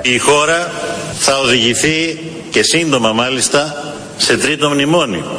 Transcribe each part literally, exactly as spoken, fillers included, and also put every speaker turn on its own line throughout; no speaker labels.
Η χώρα θα οδηγηθεί και σύντομα μάλιστα σε τρίτο μνημόνιο.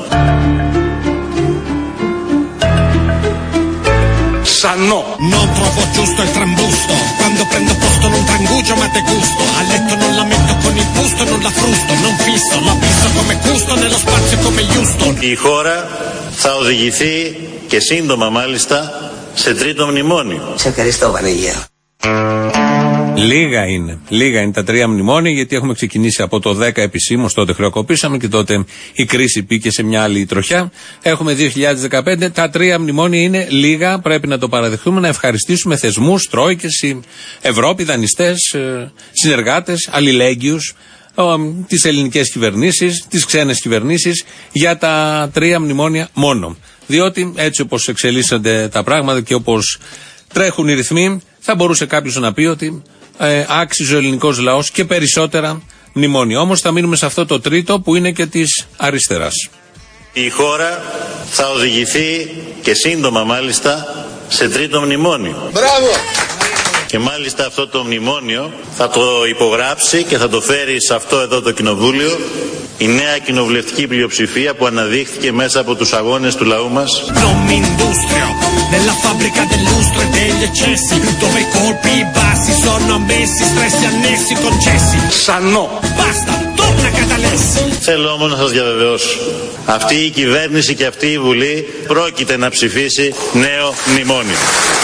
Sanno. Non trovo giusto il trambusto. Quando prendo posto non trangugio ma te gusto. A letto non la metto con il busto, non la frusto, non fisso, la visto come gusto nello spazio come Houston.
Η χώρα θα οδηγηθεί και σύντομα μάλιστα σε τρίτο μνημόνιο.
Σε ευχαριστώ Βανίγερο.
Λίγα είναι. Λίγα είναι τα τρία μνημόνια, γιατί έχουμε ξεκινήσει από το δέκα επισήμως, τότε χρεοκοπήσαμε και τότε η κρίση πήκε σε μια άλλη τροχιά. Έχουμε δύο χιλιάδες δεκαπέντε, τα τρία μνημόνια είναι λίγα, πρέπει να το παραδεχτούμε, να ευχαριστήσουμε θεσμούς, τρόικες, Ευρώπη, δανειστές, συνεργάτες, αλληλέγγυους, τις ελληνικές κυβερνήσεις, τις ξένες κυβερνήσεις, για τα τρία μνημόνια μόνο. Διότι έτσι όπως εξελίσσονται τα πράγματα και όπως τρέχουν οι ρυθμοί, θα μπορούσε κάποιος να πει ότι ε, άξιζε ο ελληνικός λαός και περισσότερα μνημόνια. Όμως θα μείνουμε σε αυτό το τρίτο που είναι και της αριστεράς.
Η χώρα θα οδηγηθεί και σύντομα μάλιστα σε τρίτο μνημόνιο.
Μπράβο!
Και μάλιστα αυτό το μνημόνιο θα το υπογράψει και θα το φέρει σε αυτό εδώ το κοινοβούλιο η νέα κοινοβουλευτική πλειοψηφία που αναδείχθηκε μέσα από τους αγώνες του λαού μας. Nella fabbrica del lustro e degli eccessi, dove i colpi bassi sono ammessi, stressi annessi concessi.
Sanno.
Basta, torna Catalessi. Θέλω όμως να σας διαβεβαιώσω, αυτή η κυβέρνηση και αυτή η Βουλή πρόκειται να ψηφίσει νέο μνημόνιο.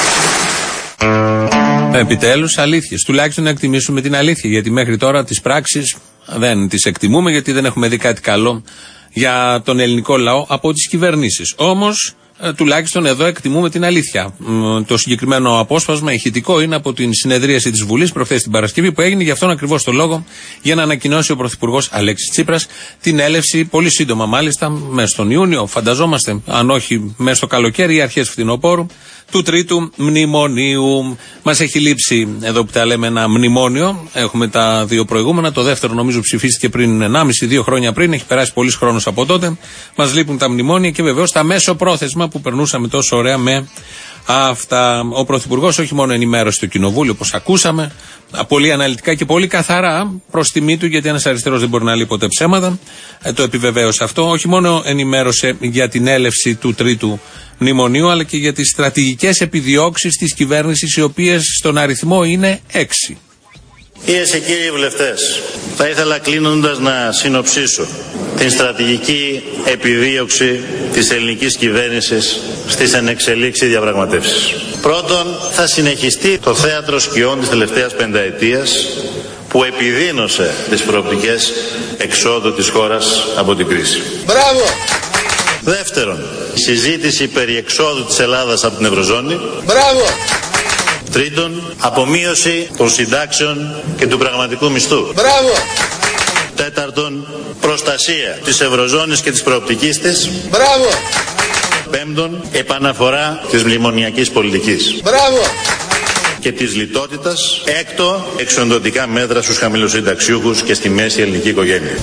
Επιτέλους αλήθειες, τουλάχιστον να εκτιμήσουμε την αλήθεια, γιατί μέχρι τώρα τις πράξεις δεν τις εκτιμούμε, γιατί δεν έχουμε δει κάτι καλό για τον ελληνικό λαό από τις κυβερνήσεις. Όμως Ε, τουλάχιστον εδώ εκτιμούμε την αλήθεια. Ε, το συγκεκριμένο απόσπασμα ηχητικό είναι από την συνεδρίαση της Βουλής προχθές την Παρασκευή, που έγινε για αυτόν ακριβώς το λόγο, για να ανακοινώσει ο Πρωθυπουργός Αλέξης Τσίπρας την έλευση, πολύ σύντομα μάλιστα, μέσα στον Ιούνιο, φανταζόμαστε, αν όχι μέσα στο καλοκαίρι ή αρχές φθινοπόρου, του τρίτου μνημονίου. Μας έχει λείψει εδώ που τα λέμε ένα μνημόνιο. Έχουμε τα δύο προηγούμενα. Το δεύτερο νομίζω ψηφίστηκε πριν ενάμιση δύο χρόνια πριν. Έχει περάσει πολύς χρόνος από τότε. Μας λείπουν τα μνημόνια και βεβαίως τα μέσο πρόθεσμα που περνούσαμε τόσο ωραία με αυτά. Ο Πρωθυπουργός όχι μόνο ενημέρωσε το Κοινοβούλιο, όπως ακούσαμε, πολύ αναλυτικά και πολύ καθαρά, προς τιμή του, γιατί ένας αριστερός δεν μπορεί να λέει ποτέ ψέματα. Ε, το επιβεβαίωσε αυτό. Όχι μόνο ενημέρωσε για την έλευση του τρίτου μνημονίου, αλλά και για τις στρατηγικές επιδιώξεις της κυβέρνησης, οι οποίες στον αριθμό είναι έξι.
Κυρίες και κύριοι βουλευτές, θα ήθελα κλείνοντας να συνοψίσω την στρατηγική επιδίωξη της ελληνικής κυβέρνησης στις ενεξελίξει διαπραγματεύσεις. Πρώτον, θα συνεχιστεί το θέατρο σκιών της τελευταίας πενταετίας που επιδίνωσε τις προοπτικές εξόδου της χώρας από την κρίση.
Μπράβο!
Δεύτερον, η συζήτηση περί εξόδου της Ελλάδας από την Ευρωζώνη.
Μπράβο!
Τρίτον, απομείωση των συντάξεων και του πραγματικού μισθού.
Μπράβο!
Τέταρτον, προστασία της Ευρωζώνης και της προοπτικής της.
Μπράβο!
Πέμπτον, επαναφορά της μνημονιακής πολιτικής.
Μπράβο!
Και της λιτότητας. Έκτο, εξοντωτικά μέτρα στους χαμηλοσυνταξιούχους και στη μέση ελληνική οικογένεια.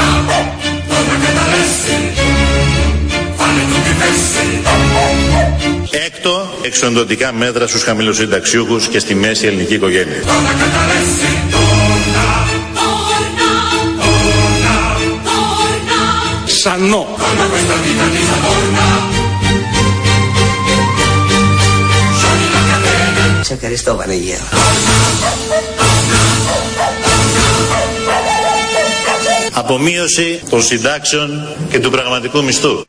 Έκτο, εξοντωτικά μέτρα στους χαμηλοσυνταξιούχους και στη μέση ελληνική οικογένεια.
Σανό.
Σε ευχαριστώ Βανίγερο.
Απομείωση των συντάξεων και του πραγματικού μισθού.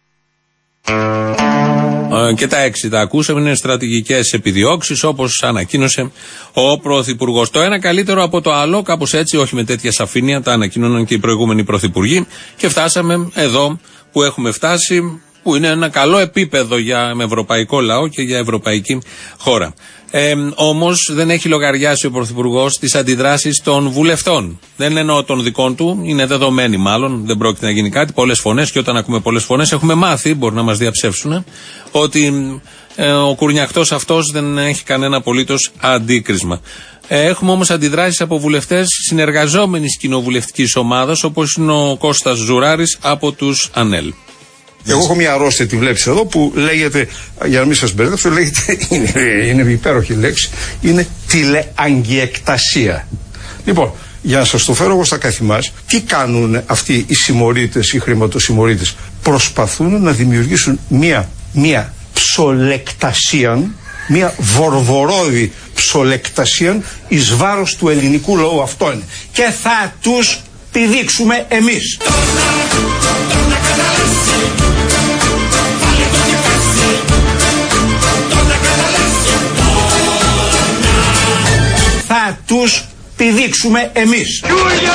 Και τα έξι τα ακούσαμε, είναι στρατηγικές επιδιώξεις, όπως ανακοίνωσε ο Πρωθυπουργός. Το ένα καλύτερο από το άλλο, κάπως έτσι, όχι με τέτοια σαφήνεια, τα ανακοίνωναν και οι προηγούμενοι πρωθυπουργοί, και φτάσαμε εδώ που έχουμε φτάσει, που είναι ένα καλό επίπεδο για ευρωπαϊκό λαό και για ευρωπαϊκή χώρα. Ε, όμως δεν έχει λογαριάσει ο Πρωθυπουργός τις αντιδράσεις των βουλευτών. Δεν εννοώ των δικών του, είναι δεδομένοι μάλλον, δεν πρόκειται να γίνει κάτι. Πολλές φωνές, και όταν ακούμε πολλές φωνές έχουμε μάθει, μπορεί να μας διαψεύσουν, ότι ε, ο κουρνιακτός αυτός δεν έχει κανένα απολύτως αντίκρισμα. Ε, έχουμε όμως αντιδράσεις από βουλευτές συνεργαζόμενης κοινοβουλευτικής ομάδας, όπως είναι ο Κώστας Ζουράρης από τους ΑΝΕΛ.
Εγώ έχω μια αρρώστια, τη βλέπεις εδώ, που λέγεται, για να μην σας μπερδέψω, λέγεται, είναι, είναι υπέροχη λέξη, είναι τηλεαγγιεκτασία. Λοιπόν, Για να σας το φέρω εγώ στα καθημάς, τι κάνουν αυτοί οι συμμορίτες, οι χρηματοσυμμορίτες? Προσπαθούν να δημιουργήσουν μία, μία ψολεκτασία, μία βορβορόδη ψολεκτασία εις βάρος του ελληνικού λαού. Αυτό είναι. Και θα τους πηδήξουμε εμείς. Θα τους πηδήξουμε εμείς.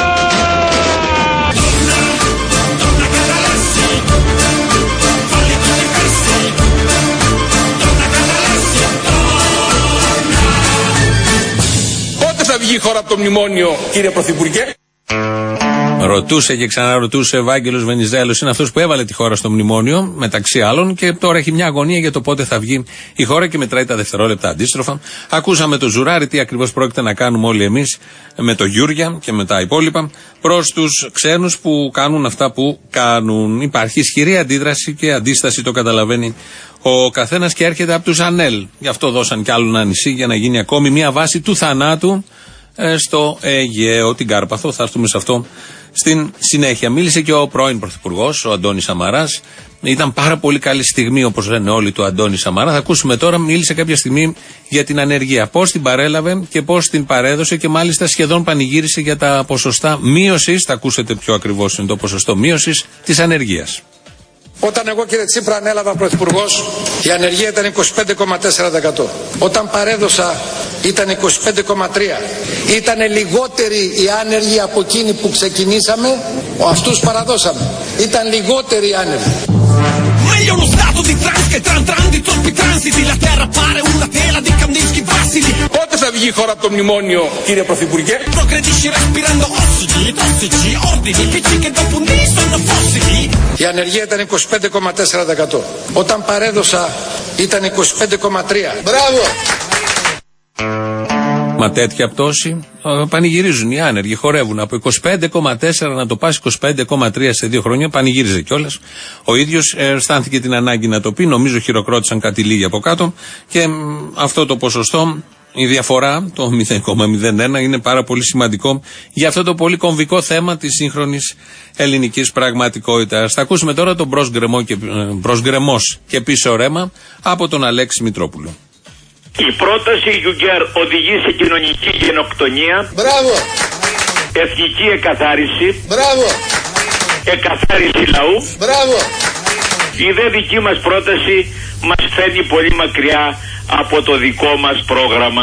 Πότε θα βγει η χώρα από το μνημόνιο, κύριε Πρωθυπουργέ?
Ρωτούσε και ξαναρωτούσε ο Ευάγγελος Βενιζέλος, είναι αυτός που έβαλε τη χώρα στο μνημόνιο, μεταξύ άλλων, και τώρα έχει μια αγωνία για το πότε θα βγει η χώρα και μετράει τα δευτερόλεπτα αντίστροφα. Ακούσαμε το Ζουράρι, τι ακριβώς πρόκειται να κάνουμε όλοι εμείς με το Γιούρια και με τα υπόλοιπα προς τους ξένους που κάνουν αυτά που κάνουν. Υπάρχει ισχυρή αντίδραση και αντίσταση, το καταλαβαίνει ο καθένας, και έρχεται από τους ΑΝΕΛ. Γι' αυτό δώσαν κι άλλο ένα νησί για να γίνει ακόμη μια βάση του θανάτου στο Αιγαίο, την Κάρπαθο. Θα έρθουμε σε αυτό στην συνέχεια. Μίλησε και ο πρώην Πρωθυπουργός, ο Αντώνης Σαμαράς. Ήταν πάρα πολύ καλή στιγμή, όπως λένε όλοι, του Αντώνη Σαμαρά. Θα ακούσουμε τώρα, μίλησε κάποια στιγμή για την ανεργία. Πώς την παρέλαβε και πώς την παρέδωσε, και μάλιστα σχεδόν πανηγύρισε για τα ποσοστά μείωσης. Θα ακούσετε πιο ακριβώς είναι το ποσοστό μείωσης της ανεργίας.
Όταν εγώ, κύριε Τσίπρα, ανέλαβα πρωθυπουργός, η ανεργία ήταν είκοσι πέντε κόμμα τέσσερα τοις εκατό. Όταν παρέδωσα ήταν είκοσι πέντε κόμμα τρία τοις εκατό. Ήτανε λιγότεροι οι άνεργοι από εκείνοι που ξεκινήσαμε, αυτούς παραδώσαμε. Ήταν λιγότεροι οι άνεργοι.
Meglio uno stato di trans che tran tran di troppi transiti. La terra pare una tela di Kandinsky fossili. Πότε θα βγει η χώρα από το μνημόνιο, κύριε Πρωθυπουργέ? Progredisci respirando ossidi, tossici, ordini, picci che dopo un dì sono fossili.
Η ανεργία ήταν είκοσι πέντε κόμμα τέσσερα τοις εκατό. Όταν παρέδωσα ήταν είκοσι πέντε κόμμα τρία τοις εκατό. Μπράβο!
Μα τέτοια πτώση πανηγυρίζουν οι άνεργοι, χορεύουν από είκοσι πέντε κόμμα τέσσερα να το πάσει είκοσι πέντε κόμμα τρία σε δύο χρόνια, πανηγύριζε κιόλας. Ο ίδιος αισθάνθηκε την ανάγκη να το πει, νομίζω χειροκρότησαν κάτι λίγοι από κάτω, και αυτό το ποσοστό, η διαφορά, το μηδέν κόμμα μηδέν ένα, είναι πάρα πολύ σημαντικό για αυτό το πολύ κομβικό θέμα της σύγχρονης ελληνικής πραγματικότητας. Θα ακούσουμε τώρα τον μπρος γκρεμός και πίσω ρέμα από τον Αλέξη Μητρόπουλο.
Η πρόταση Γιούγκερ οδηγεί σε κοινωνική γενοκτονία.
Μπράβο!
Εθνική εκαθάριση.
Μπράβο!
Εκαθάριση λαού.
Μπράβο!
Η δε δική μας πρόταση μας φέρνει πολύ μακριά από το δικό μας πρόγραμμα.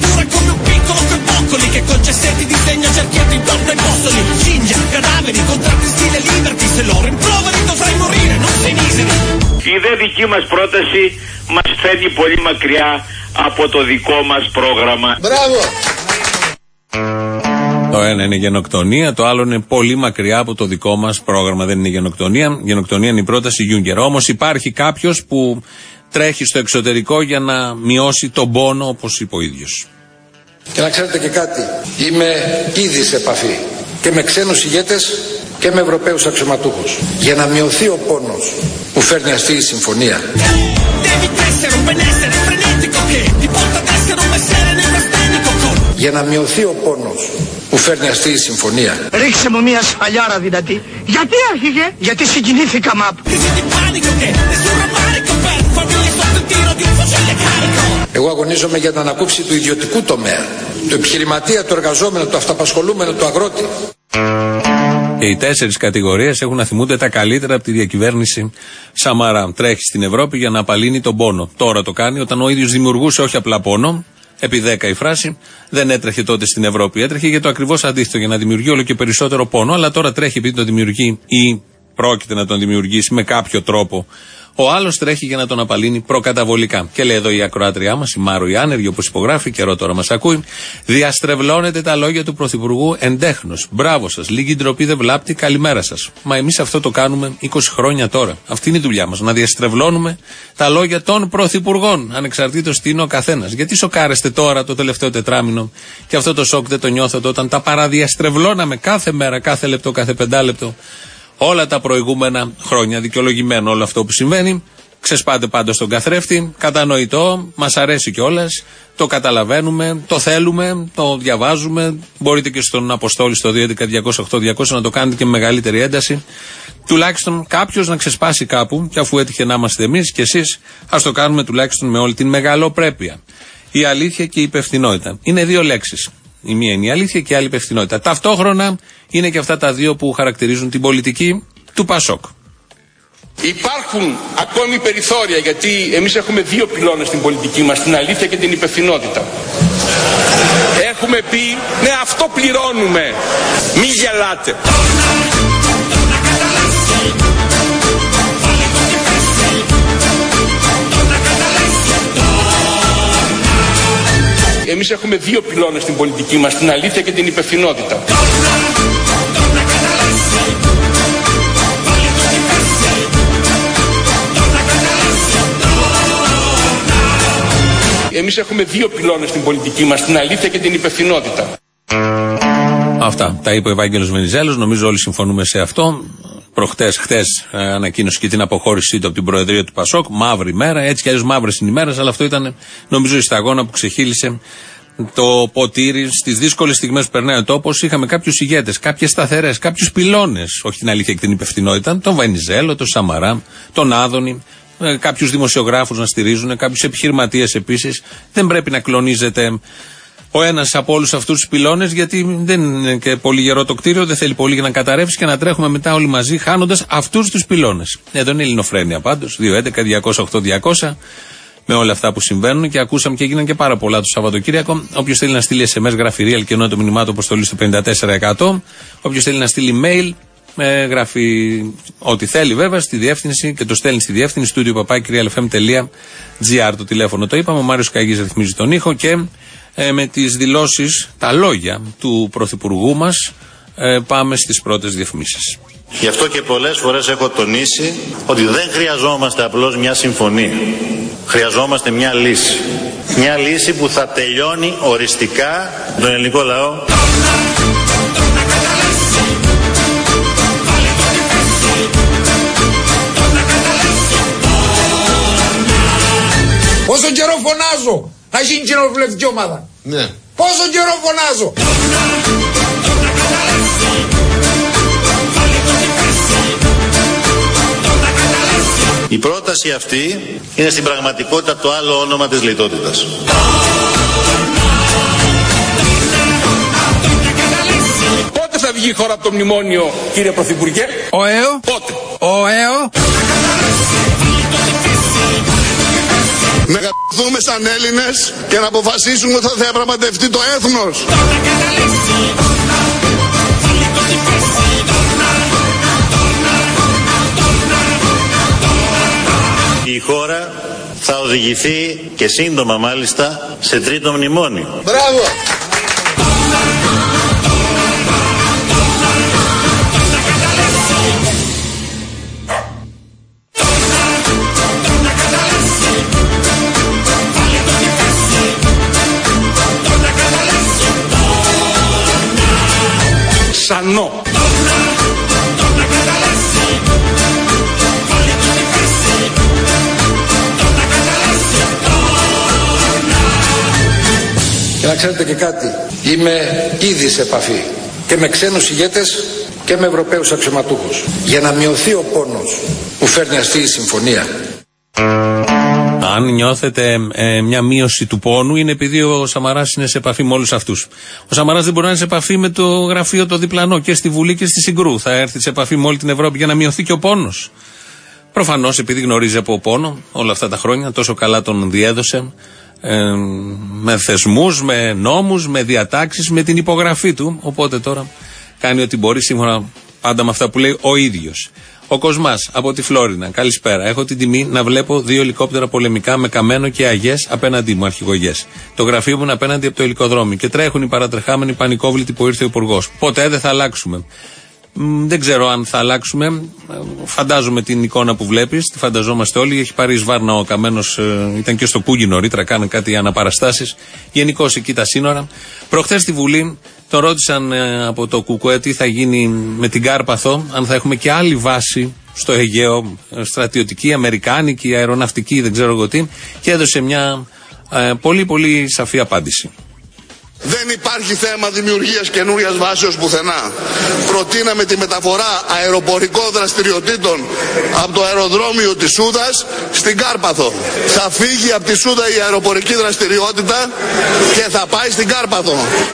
Η δε δική μας πρόταση μας φέρνει πολύ μακριά από το δικό μας πρόγραμμα.
Μπράβο!
Το ένα είναι γενοκτονία, το άλλο είναι πολύ μακριά από το δικό μας πρόγραμμα. Δεν είναι γενοκτονία. Γενοκτονία είναι η πρόταση Γιούγκερ. Όμως υπάρχει κάποιος που τρέχει στο εξωτερικό για να μειώσει τον πόνο, όπως είπε ο ίδιος.
Και να ξέρετε και κάτι, είμαι ήδη σε επαφή και με ξένους ηγέτες και με Ευρωπαίους αξιωματούχους για να μειωθεί ο πόνος που φέρνει αυτή η συμφωνία. Για να μειωθεί ο πόνος που φέρνει αυτή η συμφωνία.
Ρίξε μου μια σφαλιάρα δυνατή. Γιατί άρχιγε? Γιατί συγκινήθηκα μαπ.
Εγώ αγωνίζομαι για την ανακούφιση του ιδιωτικού τομέα, του επιχειρηματία, του εργαζόμενου, του αυταπασχολούμενου, του αγρότη.
Και οι τέσσερις κατηγορίες έχουν να θυμούνται τα καλύτερα από τη διακυβέρνηση Σαμαρά. Τρέχει στην Ευρώπη για να απαλύνει τον πόνο. Τώρα το κάνει, όταν ο ίδιος δημιουργούσε όχι απλά πόνο, επί δέκα η φράση, δεν έτρεχε τότε στην Ευρώπη. Έτρεχε για το ακριβώς αντίθετο, για να δημιουργεί όλο και περισσότερο πόνο, αλλά τώρα τρέχει επειδή τον δημιουργεί ή πρόκειται να τον δημιουργήσει με κάποιο τρόπο. Ο άλλος τρέχει για να τον απαλύνει προκαταβολικά. Και λέει εδώ η ακροάτριά μας, η Μάρο η Άνεργη, όπως υπογράφει, καιρό τώρα μας ακούει, διαστρεβλώνετε τα λόγια του Πρωθυπουργού εντέχνος. Μπράβο σας, λίγη ντροπή δεν βλάπτει, καλημέρα σας. Μα εμείς αυτό το κάνουμε είκοσι χρόνια τώρα. Αυτή είναι η δουλειά μας, να διαστρεβλώνουμε τα λόγια των Πρωθυπουργών, ανεξαρτήτως τι είναι ο καθένας. Γιατί σοκάρεστε τώρα το τελευταίο τετράμινο και αυτό το σοκ δεν το νιώθετε όταν τα παραδιαστρεβλώναμε κάθε μέρα, κάθε λεπτό, κάθε πεντάλεπτο. Όλα τα προηγούμενα χρόνια, δικαιολογημένο όλο αυτό που συμβαίνει, Ξεσπάτε πάντα στον καθρέφτη, κατανοητό, μας αρέσει κιόλας, το καταλαβαίνουμε, το θέλουμε, το διαβάζουμε. Μπορείτε και στον Αποστόλη στο δύο έντεκα διακόσια οκτώ διακόσια να το κάνετε και με μεγαλύτερη ένταση. Τουλάχιστον κάποιος να ξεσπάσει κάπου, και αφού έτυχε να είμαστε εμείς και εσείς, ας το κάνουμε τουλάχιστον με όλη την μεγαλοπρέπεια. Η αλήθεια και η υπευθυνότητα. Είναι δύο λέξεις. Η μία είναι η αλήθεια και η άλλη η υπευθυνότητα. Ταυτόχρονα είναι και αυτά τα δύο που χαρακτηρίζουν την πολιτική του Πασόκ.
Υπάρχουν ακόμη περιθώρια, γιατί εμείς έχουμε δύο πυλώνες στην πολιτική μας, την αλήθεια και την υπευθυνότητα. Έχουμε πει, ναι, αυτό πληρώνουμε, μη γελάτε. Εμείς έχουμε δύο πυλώνες στην πολιτική μας, την αλήθεια και την υπευθυνότητα. Εμείς έχουμε δύο πυλώνες στην πολιτική μας, την αλήθεια και την υπευθυνότητα.
Αυτά τα είπε ο Ευάγγελος Βενιζέλος, νομίζω όλοι συμφωνούμε σε αυτό. Προχτές, χτες ε, ανακοίνωσε και την αποχώρησή του από την Προεδρία του Πασόκ. Μαύρη μέρα, έτσι κι αλλιώς μαύρες είναι οι μέρες, αλλά αυτό ήταν νομίζω η σταγόνα που ξεχύλισε το ποτήρι στις δύσκολες στιγμές που περνάει ο τόπος. Είχαμε κάποιους ηγέτες, κάποιες σταθερές, κάποιους πυλώνες, όχι την αλήθεια και την υπευθυνότητα, τον Βενιζέλο, τον Σαμαρά, τον Άδωνη. Ε, κάποιους δημοσιογράφους να στηρίζουν, κάποιους επιχειρηματίες επίσης. Δεν πρέπει να κλονίζεται ο ένας από όλους αυτούς τους πυλώνες, γιατί δεν είναι και πολύ γερό το κτίριο, δεν θέλει πολύ για να καταρρεύσει και να τρέχουμε μετά όλοι μαζί χάνοντας αυτούς τους πυλώνες. Εδώ είναι η Ελληνοφρένεια πάντως, δύο έντεκα διακόσια οκτώ διακόσια, με όλα αυτά που συμβαίνουν και ακούσαμε και έγιναν και πάρα πολλά το Σαββατοκύριακο. Όποιος θέλει να στείλει ες εμ ες, γράφει real και ενώ το μηνυμάτο αποστολή στο πενήντα τέσσερα εκατό. Όποιος θέλει να στείλει mail, Ε, γράφει ό,τι θέλει βέβαια στη διεύθυνση και το στέλνει στη διεύθυνση studio παπάκι real f m τελεία g r. Το τηλέφωνο το είπαμε. Ο Μάριος Καγής ρυθμίζει τον ήχο και ε, με τις δηλώσεις, τα λόγια του Πρωθυπουργού μας ε, πάμε στις πρώτες διαφημίσεις.
Γι' αυτό και πολλές φορές έχω τονίσει ότι δεν χρειαζόμαστε απλώς μια συμφωνία. Χρειαζόμαστε μια λύση. Μια λύση που θα τελειώνει οριστικά τον ελληνικό λαό.
Πόσο καιρό φωνάζω να γίνει κοινοβουλευτική ομάδα.
Ναι.
Πόσο καιρό φωνάζω.
Η πρόταση αυτή είναι στην πραγματικότητα το άλλο όνομα της λιτότητας.
Πότε θα βγει η χώρα από το μνημόνιο, κύριε Πρωθυπουργέ?
Ο ΕΟ.
Πότε?
Ο ΕΟ.
Να γαμπηθούμε σαν Έλληνες και να αποφασίσουμε ότι θα διαπραγματευτεί το έθνος.
Η χώρα θα οδηγηθεί και σύντομα μάλιστα σε τρίτο μνημόνιο.
Μπράβο.
Σανό.
Και να ξέρετε και κάτι, είμαι ήδη σε επαφή και με ξένους ηγέτες και με Ευρωπαίους αξιωματούχους για να μειωθεί ο πόνος που φέρνει αυτή η συμφωνία.
Αν νιώθετε ε, μια μείωση του πόνου, είναι επειδή ο Σαμαράς είναι σε επαφή με όλους αυτούς. Ο Σαμαράς δεν μπορεί να είναι σε επαφή με το γραφείο το διπλανό και στη Βουλή και στη Συγκρού. Θα έρθει σε επαφή με όλη την Ευρώπη για να μειωθεί και ο πόνος. Προφανώς επειδή γνωρίζει από πόνο όλα αυτά τα χρόνια, τόσο καλά τον διέδωσε. Ε, με θεσμούς, με νόμους, με διατάξεις, με την υπογραφή του. Οπότε τώρα κάνει ό,τι μπορεί σύμφωνα πάντα με αυτά που λέει ο ίδιος. Ο Κοσμάς από τη Φλόρινα. Καλησπέρα. Έχω την τιμή να βλέπω δύο ελικόπτερα πολεμικά με καμένο και αγιές απέναντί μου, αρχηγογιές. Το γραφείο μου είναι απέναντι από το ελικοδρόμι και τρέχουν οι παρατρεχάμενοι πανικόβλητοι που ήρθε ο Υπουργός. Ποτέ δεν θα αλλάξουμε. Μ, δεν ξέρω αν θα αλλάξουμε. Φαντάζομαι την εικόνα που βλέπεις, τη φανταζόμαστε όλοι. Έχει πάρει εις Βάρνα ο Καμένος, ε, ήταν και στο Κούγι νωρίτερα, κάνει κάτι αναπαραστάσεις. Γενικώς εκεί τα σύνορα. Προχθές στη Βουλή τον ρώτησαν ε, από το ΚΚΕ τι θα γίνει με την Κάρπαθο, αν θα έχουμε και άλλη βάση στο Αιγαίο, στρατιωτική, αμερικάνικη, αεροναυτική, δεν ξέρω εγώ τι, και έδωσε μια ε, πολύ πολύ σαφή απάντηση.
Δεν υπάρχει θέμα δημιουργίας καινούριας βάσεως πουθενά. Προτείναμε τη μεταφορά αεροπορικών δραστηριοτήτων από το αεροδρόμιο της Σούδας στην Κάρπαθο. Θα φύγει από τη Σούδα η αεροπορική δραστηριότητα και θα πάει στην Κάρπαθο.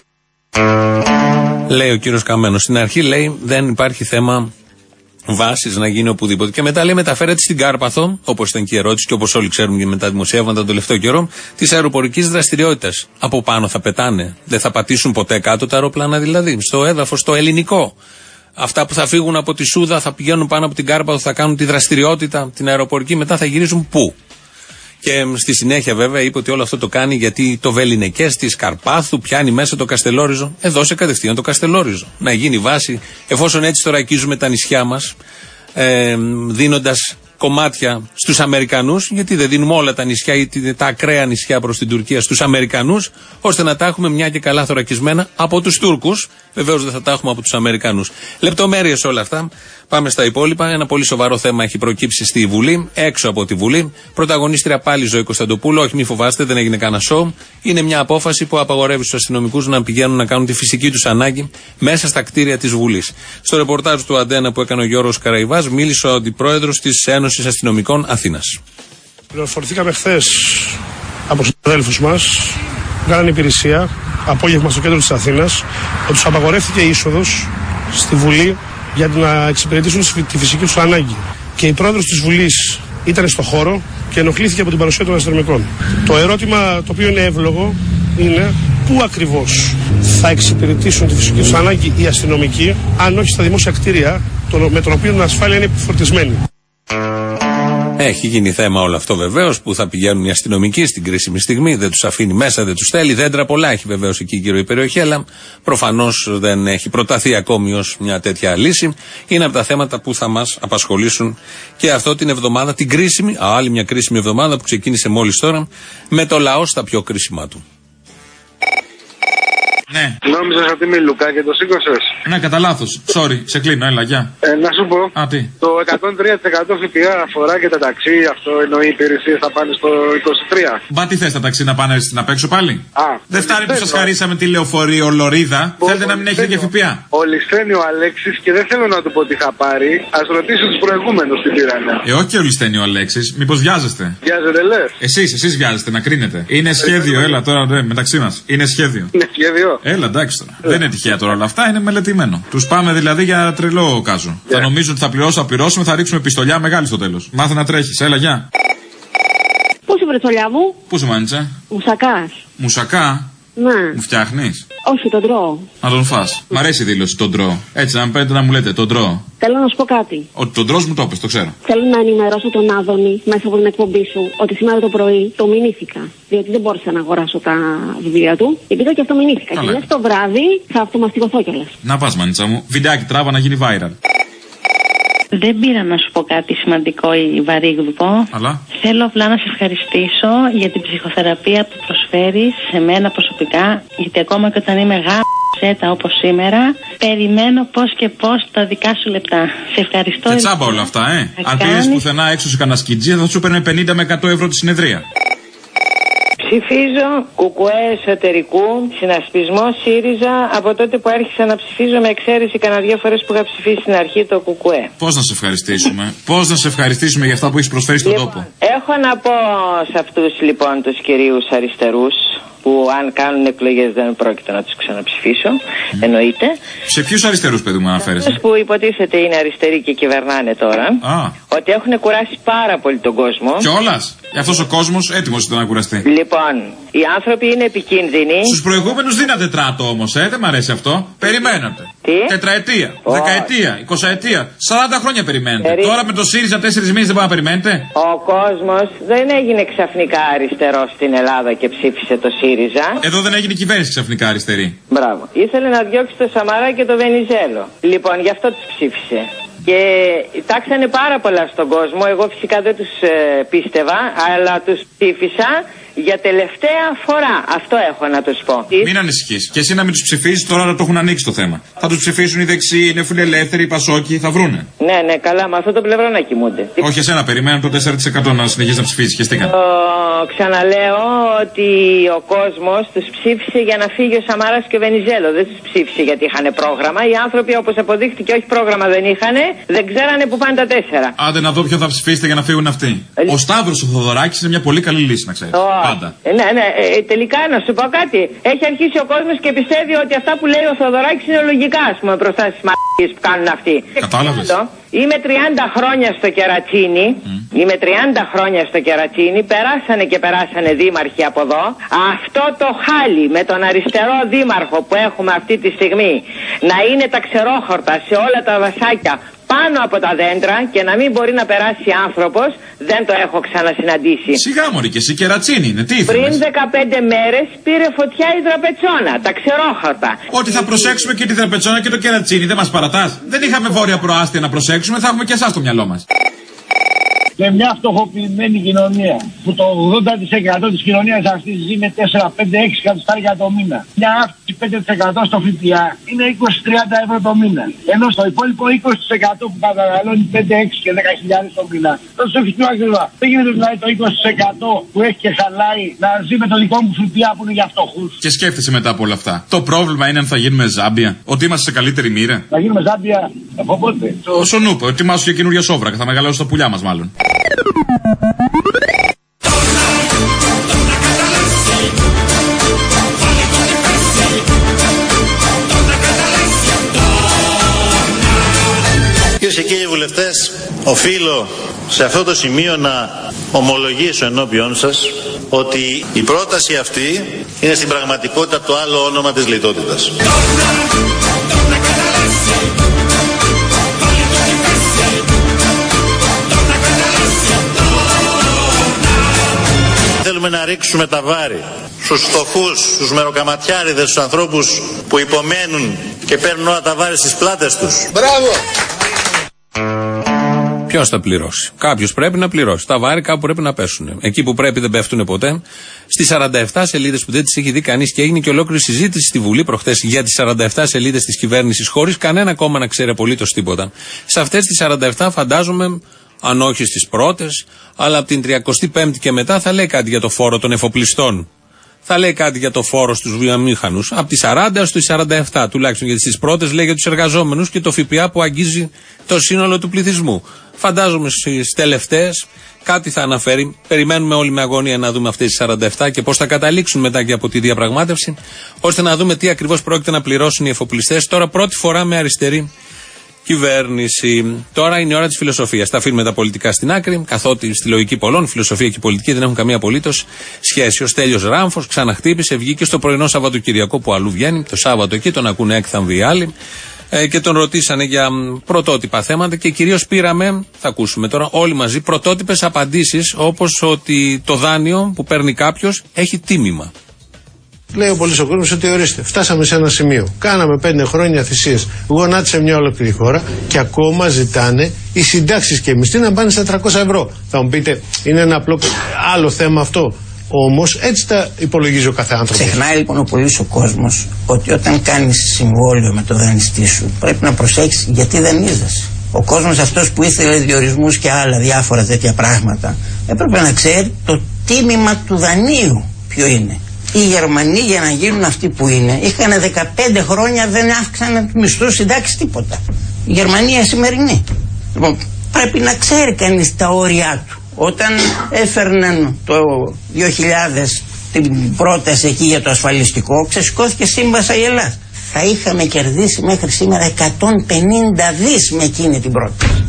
Λέει ο κύριος Καμένος. Στην αρχή λέει δεν υπάρχει θέμα βάσης να γίνει οπουδήποτε. Και μετά λέει μεταφέρεται στην Κάρπαθο, όπως ήταν και η ερώτηση και όπως όλοι ξέρουμε και με τα δημοσιεύματα τον τελευταίο καιρό, της αεροπορικής δραστηριότητας. Από πάνω θα πετάνε. Δεν θα πατήσουν ποτέ κάτω τα αεροπλάνα δηλαδή. Στο έδαφος, στο ελληνικό. Αυτά που θα φύγουν από τη Σούδα θα πηγαίνουν πάνω από την Κάρπαθο, θα κάνουν τη δραστηριότητα, την αεροπορική, μετά θα γυρίζουν πού. Και στη συνέχεια βέβαια είπε ότι όλο αυτό το κάνει γιατί το Βεληνικές της Καρπάθου πιάνει μέσα το Καστελόριζο. Ε, δώσε κατευθείαν το Καστελόριζο. Να γίνει βάση, εφόσον έτσι θωρακίζουμε τα νησιά μας, ε, δίνοντας κομμάτια στους Αμερικανούς, γιατί δεν δίνουμε όλα τα νησιά ή τα ακραία νησιά προς την Τουρκία στους Αμερικανούς, ώστε να τα έχουμε μια και καλά θωρακισμένα από τους Τούρκους. Βεβαίως δεν θα τα έχουμε από τους Αμερικανούς. Λεπτομέρειες όλα αυτά. Πάμε στα υπόλοιπα. Ένα πολύ σοβαρό θέμα έχει προκύψει στη Βουλή, έξω από τη Βουλή. Πρωταγωνίστρια πάλι Ζωή Κωνσταντοπούλου. Όχι, μη φοβάστε, δεν έγινε κανένα σοου. Είναι μια απόφαση που απαγορεύει στους αστυνομικούς να πηγαίνουν να κάνουν τη φυσική τους ανάγκη μέσα στα κτίρια της Βουλής. Στο ρεπορτάζ του Αντένα που έκανε ο Γιώργος Καραϊβάς, μίλησε ο αντιπρόεδρος της Ένωσης Αστυνομικών Αθήνας.
Πληροφορηθήκαμε χθες από συναδέλφους μας, κάνανε υπηρεσία, απόγευμα στο κέντρο της Αθήνας, ότι τους απαγορεύτηκε η είσοδος στη Βουλή για να εξυπηρετήσουν τη φυσική τους ανάγκη. Και η πρόεδρος της Βουλής ήταν στο χώρο και ενοχλήθηκε από την παρουσία των αστυνομικών. Το ερώτημα το οποίο είναι εύλογο είναι πού ακριβώς θα εξυπηρετήσουν τη φυσική τους ανάγκη οι αστυνομικοί, αν όχι στα δημόσια κτίρια, με τον οποίο η ασφάλεια είναι επιφορτισμένη.
Έχει γίνει θέμα όλο αυτό βεβαίως που θα πηγαίνουν οι αστυνομικοί στην κρίσιμη στιγμή, δεν τους αφήνει μέσα, δεν τους θέλει. Δέντρα πολλά έχει βεβαίως εκεί γύρω η περιοχή, αλλά προφανώς δεν έχει προταθεί ακόμη ως μια τέτοια λύση. Είναι από τα θέματα που θα μας απασχολήσουν και αυτό την εβδομάδα, την κρίσιμη, α, άλλη μια κρίσιμη εβδομάδα που ξεκίνησε μόλις τώρα, με το λαό στα πιο κρίσιμά του.
Ναι. Νόμιζες ότι είμαι Λουκά και το σήκωσες.
Ναι, κατά λάθος. Sorry, σε κλείνω, έλα, γεια.
Ε, να σου πω.
Α, τι.
Το εκατόν τρία τοις εκατό ΦΠΑ αφορά και τα ταξί, αυτό εννοεί οι υπηρεσίες θα πάνε στο είκοσι τρία.
Μπα, τι θες τα ταξί να πάνε στην απέξω πάλι.
Α,
δεν φτάνει που σας χαρίσαμε τη λεωφορείο Λωρίδα. Θέλετε να μην έχετε και ΦΠΑ.
Ο Λισθένη ο Αλέξης και δεν θέλω να του πω τι θα πάρει. Ας ρωτήσω τους προηγούμενους τι πήρανε.
Ε, όχι ο Λισθένη ο Αλέξης, μήπως βιάζεστε.
Βιάζετε, λες.
Εσείς, εσείς βιάζεστε να κρίνετε. Είναι σχέδιο, έλα τώρα, ναι, μεταξύ μας. Είναι σχέδιο.
Είναι σχέδιο.
Έλα, εντάξει τώρα. Δεν είναι τυχαία τώρα όλα αυτά, είναι μελετημένο. Τους πάμε δηλαδή για τρελό κάζο. Yeah. Θα νομίζουν ότι θα πληρώσω, θα πληρώσουμε, θα ρίξουμε πιστολιά μεγάλη στο τέλος. Μάθε να τρέχεις, έλα, γεια.
Πού είσαι, βρετσολιά μου?
Πού σου μάνιτσα?
Μουσακάς.
Μουσακά?
Ναι.
Μου φτιάχνεις?
Όχι, τον τρώω.
Να τον φας. Μ' αρέσει η δήλωση, τον τρώω. Έτσι, να παίρνετε να μου λέτε, τον τρώω.
Θέλω να σου πω κάτι.
Ότι τον τρως μου το πες, το ξέρω.
Θέλω να ενημερώσω τον Άδωνη μέσα από την εκπομπή σου ότι σήμερα το πρωί το μηνύθηκα. Διότι δεν μπόρεσα να αγοράσω τα βιβλία του. Και πήγα και αυτό μηνύθηκα. Και λες το βράδυ θα αυτομαστιγωθώ κιόλας.
Να πας, μανίτσα μου. Βιντεάκι τράβα να γίνει viral.
Δεν πήρα να σου πω κάτι σημαντικό ή βαρύγδουπο.
Αλλά.
Θέλω απλά να σε ευχαριστήσω για την ψυχοθεραπεία που προσφέρεις σε μένα προσωπικά. Γιατί ακόμα και όταν είμαι γάμψετα όπως σήμερα, περιμένω πώς και πώς τα δικά σου λεπτά. Σε ευχαριστώ.
Και τσάμπα όλα αυτά, ε. Αν πήρες πουθενά έξω σε κανένα σκιτζί, θα σου παίρνει πενήντα με εκατό ευρώ τη συνεδρία.
Ψηφίζω κουκουέ εσωτερικού, συνασπισμό ΣΥΡΙΖΑ από τότε που άρχισα να ψηφίζω με εξαίρεση κανένα δύο φορές που είχα ψηφίσει στην αρχή το κουκουέ.
Πώς να σε ευχαριστήσουμε, πώς να σε ευχαριστήσουμε για αυτά που έχεις προσφέρει στον
λοιπόν,
τόπο.
Έχω να πω σε αυτούς λοιπόν τους κυρίους αριστερούς που αν κάνουν εκλογές δεν πρόκειται να τους ξαναψηφίσω, mm. εννοείται.
Σε ποιους αριστερούς, παιδί μου, αναφέρεσαι?
Αυτούς που υποτίθεται είναι αριστεροί και κυβερνάνε τώρα,
ah.
ότι έχουν κουράσει πάρα πολύ τον κόσμο.
Κιόλας? Αυτός ο κόσμος έτοιμος ήταν να κουραστεί.
Λοιπόν, οι άνθρωποι είναι επικίνδυνοι.
Στους προηγούμενους δίνατε τράτο όμως, ε, δεν μ' αρέσει αυτό. Περιμένατε.
Τι?
Τετραετία,
oh.
δεκαετία, εικοσαετία, σαράντα χρόνια περιμένετε. Περί... Τώρα με το ΣΥΡΙΖΑ τέσσερις μήνες δεν μπορεί να περιμένετε.
Ο κόσμος δεν έγινε ξαφνικά αριστερός στην Ελλάδα και ψήφισε το ΣΥΡΙΖΑ.
Εδώ δεν έγινε κυβέρνηση ξαφνικά αριστερή.
Μπράβο. Ήθελε να διώξει το Σαμαρά και το Βενιζέλο. Λοιπόν, γι' αυτό τους ψήφισε. Και τάξανε πάρα πολλά στον κόσμο. Εγώ φυσικά δεν τους ε, πίστευα, αλλά τους ψήφισα για τελευταία φορά. Αυτό έχω να τους πω.
Μην ανησυχείς. Και εσύ να μην τους ψηφίσεις, τώρα το έχουν ανοίξει το θέμα. Θα τους ψηφίσουν οι δεξιοί, είναι φιλελεύθεροι, οι πασόκοι, θα βρούνε.
Ναι, ναι, καλά, με αυτό το πλευρό να κοιμούνται.
Όχι εσένα, περιμένουν το τέσσερα τοις εκατό να συνεχίσει να ψηφίσει. Και στήκαν.
Ξαναλέω ότι ο κόσμος τους ψήφισε για να φύγει ο Σαμάρας και ο Βενιζέλο. Δεν τους ψήφισε γιατί είχαν πρόγραμμα. Οι άνθρωποι, όπως αποδείχθηκε, όχι πρόγραμμα δεν είχαν, δεν ξέρανε που πάνε τα τέσσερα.
Άντε να δω ποιον θα ψηφίσετε για να φύγουν αυτοί. Ε, ο Σταύρος ο Θοδωράκης είναι μια πολύ καλή λύση, να ξέρεις. Oh. Πάντα.
Ε, ναι, ναι, ε, τελικά να σου πω κάτι. Έχει αρχίσει ο κόσμος και πιστεύει ότι αυτά που λέει ο Θοδωράκης είναι λογικά, ας πούμε, μπροστά στις μ***τις που κάνουν αυτοί.
Κατάλαβες.
Είμαι τριάντα χρόνια στο Κερατσίνι, mm. είμαι τριάντα χρόνια στο Κερατσίνι, περάσανε και περάσανε δήμαρχοι από εδώ. Αυτό το χάλι με τον αριστερό δήμαρχο που έχουμε αυτή τη στιγμή να είναι τα ξερόχορτα σε όλα τα δασάκια πάνω από τα δέντρα και να μην μπορεί να περάσει άνθρωπος, δεν το έχω ξανασυναντήσει.
Σιγά μωρή και εσύ Κερατσίνι είναι, τι ήθελες?
Πριν δεκαπέντε μέρες πήρε φωτιά η Δραπετσόνα, τα ξερόχορτα.
Ότι θα προσέξουμε και τη Δραπετσόνα και το Κερατσίνι, δεν μας παρατάς? Δεν είχαμε βόρεια προάστια να προσέξουμε, θα έχουμε και εσάς στο μυαλό μας.
Και μια φτωχοποιημένη κοινωνία που το ογδόντα τοις εκατό της κοινωνίας αυτής ζει με τέσσερα, πέντε, έξι εκατοστάρια το μήνα. Μια αύξηση πέντε τοις εκατό στο ΦΠΑ είναι είκοσι με τριάντα ευρώ το μήνα. Ενώ στο υπόλοιπο είκοσι τοις εκατό που καταναλώνει πέντε, έξι και δέκα χιλιάδες το μήνα, τόσο έχει πιο ακριβά. Δεν γίνεται δηλαδή το είκοσι τοις εκατό που έχει και χαλάει να ζει με το δικό μου ΦΠΑ που είναι για φτωχούς.
Και σκέφτεσαι μετά από όλα αυτά. Το πρόβλημα είναι αν θα γίνουμε Ζάμπια, ότι είμαστε σε καλύτερη μοίρα.
Θα γίνουμε Ζάμπια από πότε?
Το Σονούπο, ετοιμάσου για καινούργια σόβρακα, θα μεγαλώσουν τα πουλιά μας μάλλον.
Κυρίες και κύριοι βουλευτές, οφείλω σε αυτό το σημείο να ομολογήσω ενώπιον σας ότι η πρόταση αυτή είναι στην πραγματικότητα το άλλο όνομα της λιτότητας. Θέλουμε να ρίξουμε τα βάρη στους φτωχούς, στους μεροκαματιάριδες, στους ανθρώπους που υπομένουν και παίρνουν όλα τα βάρη στις πλάτες τους.
Μπράβο!
Ποιος θα πληρώσει? Κάποιος πρέπει να πληρώσει. Τα βάρη κάπου πρέπει να πέσουν. Εκεί που πρέπει δεν πέφτουν ποτέ. Στις σαράντα επτά σελίδες που δεν τις έχει δει κανείς και έγινε και ολόκληρη συζήτηση στη Βουλή προχθές για τις σαράντα επτά σελίδες της κυβέρνησης, χωρίς κανένα κόμμα να ξέρει απολύτως τίποτα. Σε αυτές τις σαράντα επτά φαντάζομαι, αν όχι στις πρώτες, αλλά από την τριακοστή πέμπτη και μετά θα λέει κάτι για το φόρο των εφοπλιστών. Θα λέει κάτι για το φόρο στους βιομήχανους. Από τις σαράντα στους σαράντα επτά τουλάχιστον, γιατί στις πρώτες λέει για τους εργαζόμενους και το ΦΠΑ που αγγίζει το σύνολο του πληθυσμού. Φαντάζομαι στις τελευταίες κάτι θα αναφέρει. Περιμένουμε όλοι με αγωνία να δούμε αυτές τις σαράντα επτά και πώς θα καταλήξουν μετά και από τη διαπραγμάτευση, ώστε να δούμε τι ακριβώς πρόκειται να πληρώσουν οι εφοπλιστές. Τώρα πρώτη φορά με αριστερή κυβέρνηση. Τώρα είναι η ώρα της φιλοσοφίας. Τα αφήνουμε τα πολιτικά στην άκρη, καθότι στη λογική πολλών, φιλοσοφία και πολιτική δεν έχουν καμία απολύτως σχέση. Ο Στέλιος Ράμφος ξαναχτύπησε, βγήκε στο πρωινό Σαββατοκυριακό που αλλού βγαίνει. Το Σάββατο εκεί τον ακούνε έκθαμβοι οι άλλοι ε, και τον ρωτήσανε για πρωτότυπα θέματα και κυρίως πήραμε, θα ακούσουμε τώρα όλοι μαζί, πρωτότυπες απαντήσεις, όπως ότι το δάνειο που παίρνει κάποιος έχει τίμημα.
Λέει ο πολλής ο κόσμος ότι ορίστε, φτάσαμε σε ένα σημείο. Κάναμε πέντε χρόνια θυσίες. Γονάτισε μια ολόκληρη χώρα και ακόμα ζητάνε οι συντάξεις και οι μισθοί να πάνε στα τριακόσια ευρώ. Θα μου πείτε, είναι ένα απλό άλλο θέμα αυτό. Όμως έτσι τα υπολογίζει ο κάθε άνθρωπος.
Ξεχνάει λοιπόν ο πολλής ο κόσμος ότι όταν κάνεις συμβόλαιο με το δανειστή σου πρέπει να προσέξεις γιατί δανείζεσαι. Ο κόσμος αυτός που ήθελε διορισμούς και άλλα διάφορα τέτοια πράγματα έπρεπε να ξέρει το τίμημα του δανείου ποιο είναι. Οι Γερμανοί για να γίνουν αυτοί που είναι είχαν δεκαπέντε χρόνια δεν αύξανε του μισθού συντάξει τίποτα. Η Γερμανία σημερινή. Λοιπόν, πρέπει να ξέρει κανείς τα όρια του. Όταν έφερναν το δύο χιλιάδες την πρόταση εκεί για το ασφαλιστικό, ξεσηκώθηκε σύμβασα η Ελλάδα. Θα είχαμε κερδίσει μέχρι σήμερα εκατόν πενήντα δις με εκείνη την πρόταση.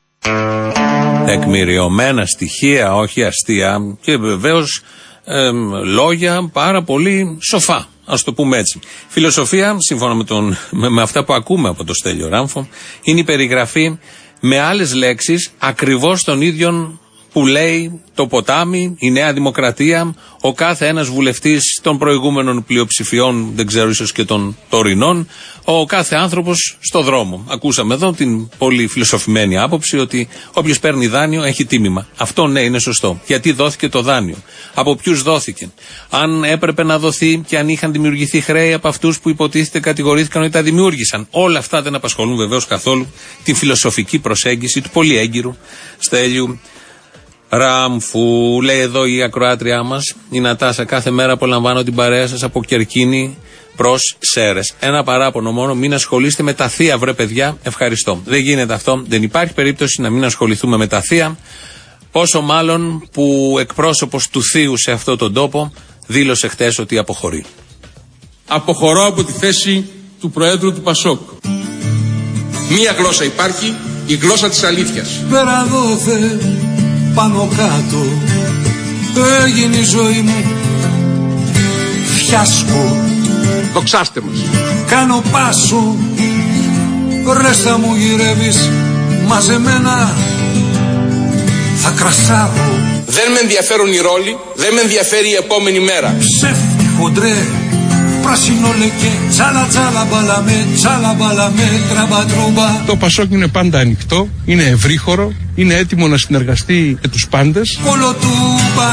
Τεκμηριωμένα στοιχεία, όχι αστεία, και βεβαίως ε, λόγια πάρα πολύ σοφά, ας το πούμε έτσι. Φιλοσοφία, σύμφωνα με, τον, με, με αυτά που ακούμε από το Στέλιο Ράμφο, είναι η περιγραφή με άλλες λέξεις ακριβώς των ίδιων που λέει το ποτάμι, η Νέα Δημοκρατία, ο κάθε ένας βουλευτής των προηγούμενων πλειοψηφιών, δεν ξέρω ίσως και των τωρινών, ο κάθε άνθρωπος στο δρόμο. Ακούσαμε εδώ την πολύ φιλοσοφημένη άποψη ότι όποιος παίρνει δάνειο έχει τίμημα. Αυτό ναι, είναι σωστό. Γιατί δόθηκε το δάνειο, από ποιους δόθηκε, αν έπρεπε να δοθεί και αν είχαν δημιουργηθεί χρέη από αυτούς που υποτίθεται κατηγορήθηκαν ότι τα δημιούργησαν. Όλα αυτά δεν απασχολούν βεβαίως καθόλου την φιλοσοφική προσέγγιση του πολύ έγκυρου Στέλιου Ραμφού. Λέει εδώ η ακροάτριά μας, η Νατάσα, κάθε μέρα απολαμβάνω την παρέα σας από Κερκίνη προς Σέρες. Ένα παράπονο μόνο, μην ασχολείστε με τα θεία, βρε παιδιά. Ευχαριστώ. Δεν γίνεται αυτό. Δεν υπάρχει περίπτωση να μην ασχοληθούμε με τα θεία. Πόσο μάλλον που εκπρόσωπος του θείου σε αυτόν τον τόπο δήλωσε χτες ότι αποχωρεί.
Αποχωρώ από τη θέση του Προέδρου του Πασόκ. Μία γλώσσα υπάρχει, η γλώσσα της αλήθειας.
Πέρα δόθε, πάνω κάτω, έγινε η ζωή μου φιάσκο.
Δοξάστε μας.
Κάνω πάσο, ρέστα μου γυρεύεις μαζεμένα, θα κρασάω.
Δεν με ενδιαφέρουν οι ρόλοι, δεν με ενδιαφέρει η επόμενη μέρα.
Ψεύτη χοντρέ, πράσινο λεκέ, τσάλα τσάλα μπαλαμέ, τσάλα μπαλαμέ, τραμπατρούμπα.
Το Πασόκ είναι πάντα ανοιχτό, είναι ευρύχωρο, είναι έτοιμο να συνεργαστεί με τους πάντες.
Κολοτούμπα,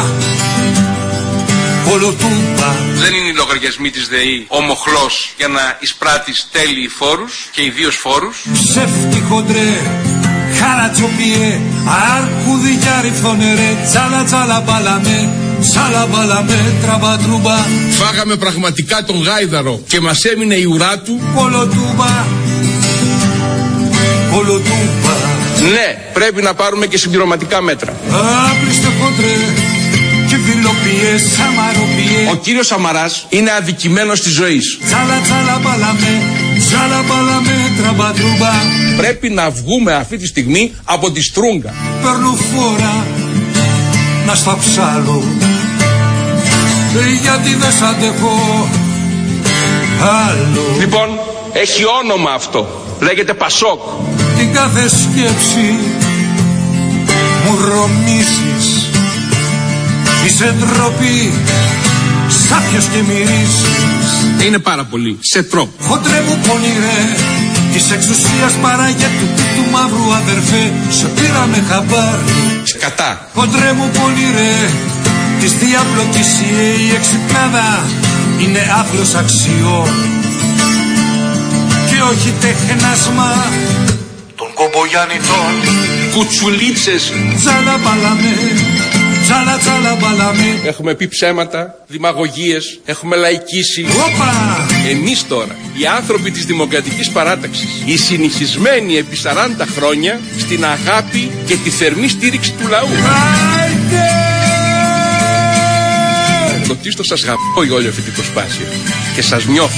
κολοτούμπα.
Δεν είναι οι λογαριασμοί της ΔΕΗ ο μοχλός για να εισπράττεις τέλειοι φόρους και ιδίως φόρους.
Ψεύτη χοντρέ, χαρατσοπιέ, αρκουδικιά ρηφθονερέ, τσάλα τσάλα μπαλαμέ, τσάλα μπαλαμέ, τραμπατρούμπα.
Φάγαμε πραγματικά τον γάιδαρο και μας έμεινε η ουρά του.
Κολοτούμπα, κολοτούμπα.
Ναι, πρέπει να πάρουμε και συμπληρωματικά μέτρα.
Άπλιστε χοντρέ, και φιλοποιές, σαμαροποιές.
Ο κύριος Σαμαράς είναι αδικημένος της ζωής.
Τσάλα τσάλα μπαλαμέ, τσάλα μπαλαμέ, τραμπατρούμπα.
Πρέπει να βγούμε αυτή τη στιγμή από τη στρούγκα.
Παίρνω φόρα να στα ψάλω, γιατί δεν σ' αντέχω άλλο.
Λοιπόν, έχει όνομα αυτό. Λέγεται Πασόκ.
Την κάθε σκέψη μου ρομίζεις, είσαι ντροπή, σάπιος και μυρίζεις.
Είναι πάρα πολύ, σε τρόπο.
Χοντρέ μου πονηρέ, της εξουσίας παραγέτου του, του μαύρου αδερφέ, σε πήραμε χαμπάρι.
Σκατά.
Χοντρέ μου πονηρέ, της διαπλοκησίε η εξυπνάδα είναι άθλος αξιών και όχι τεχνάσμα των κομπογιαννητών.
Κουτσουλίτσες.
Τσάλα μπαλαμέ, τσάλα τσάλα μπαλαμέ.
Έχουμε πει ψέματα, δημαγωγίες, έχουμε λαϊκίσει.
Όπα!
Εμείς τώρα, οι άνθρωποι της Δημοκρατικής Παράταξης, οι συνηθισμένοι επί σαράντα χρόνια στην αγάπη και τη θερμή στήριξη του λαού.
Άιντε!
Πρωτίστως σας γαμπώ η όλη αυτή την προσπάθεια και σας νιώθω.